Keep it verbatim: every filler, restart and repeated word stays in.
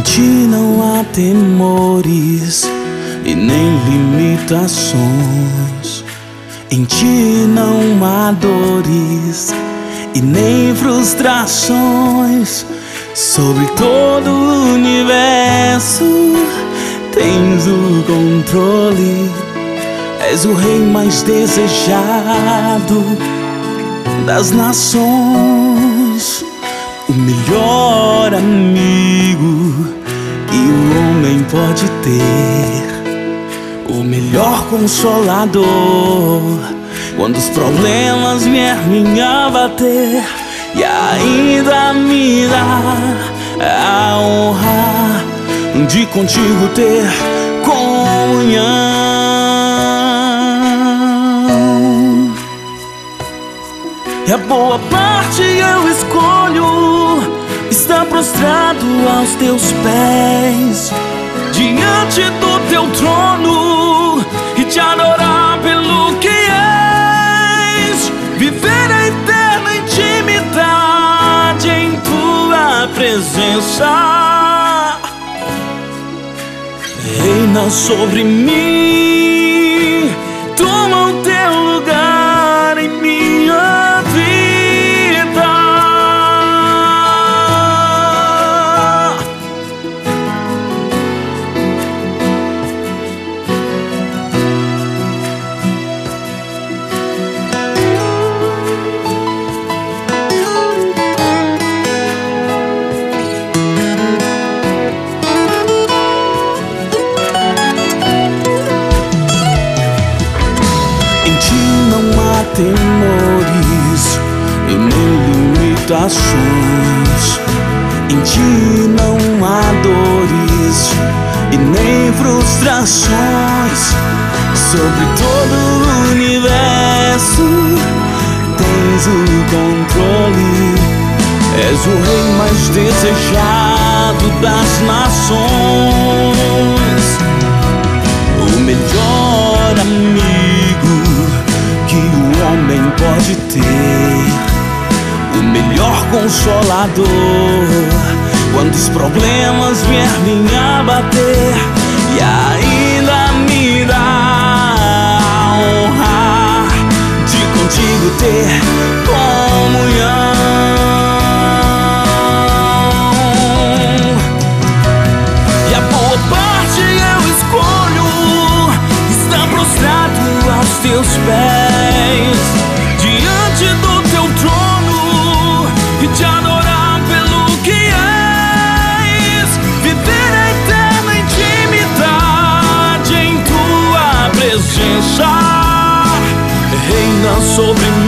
ti não há temores e nem limitações. Em ti não há dores e nem frustrações. Sobre todo o universo tens o controle. És o rei mais desejado das nações, o melhor amigo que o homem pode ter, o melhor consolador quando os problemas vierem a bater. E ainda me dá a honra de contigo ter comunhão. E a boa parte eu escolho estar prostrado aos teus pés, diante do teu trono, e te adorar pelo que és. Viver a eterna intimidade em tua presença. Reina sobre mim, toma o teu lugar em minha vida. Temores e nem limitações. Em ti não há dores e nem frustrações. Sobre todo o universo tens o controle. És o rei mais desejado das nações, o melhor amigo que o homem pode ter, o melhor consolador quando os problemas vierem a bater. E ainda me dá a honra de contigo ter comunhão. E a boa parte eu escolho estar prostrado aos teus pés, diante do teu trono, e te adorar pelo que és. Viver a eterna intimidade em tua presença. Reina sobre mim,